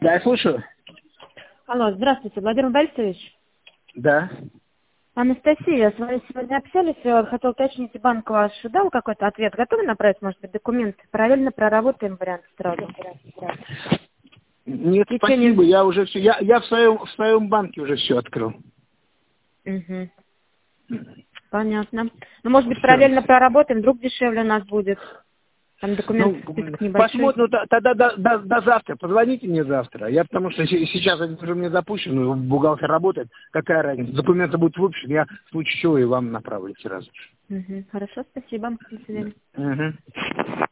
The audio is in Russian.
Да, я слушаю. Алло, здравствуйте, Владимир Борисович. Да. Анастасия, с вами сегодня общались, хотел уточнить, банк ваш дал какой-то ответ, готовы направить, может быть, документы? Параллельно проработаем вариант сразу. Нет, В течение- спасибо, я уже все, я в своем банке уже все открыл. Угу. Понятно. Ну, может быть, Всё. параллельно проработаем, вдруг дешевле у нас будет. Там документ, список небольшой. Посмотрим, тогда до завтра. Позвоните мне завтра. Я потому что сейчас они уже мне запущены, бухгалтер работает. Какая разница? Документы будут выпущены, я в случае чего и вам направлю сразу. Угу. Хорошо, спасибо. До свидания. Угу.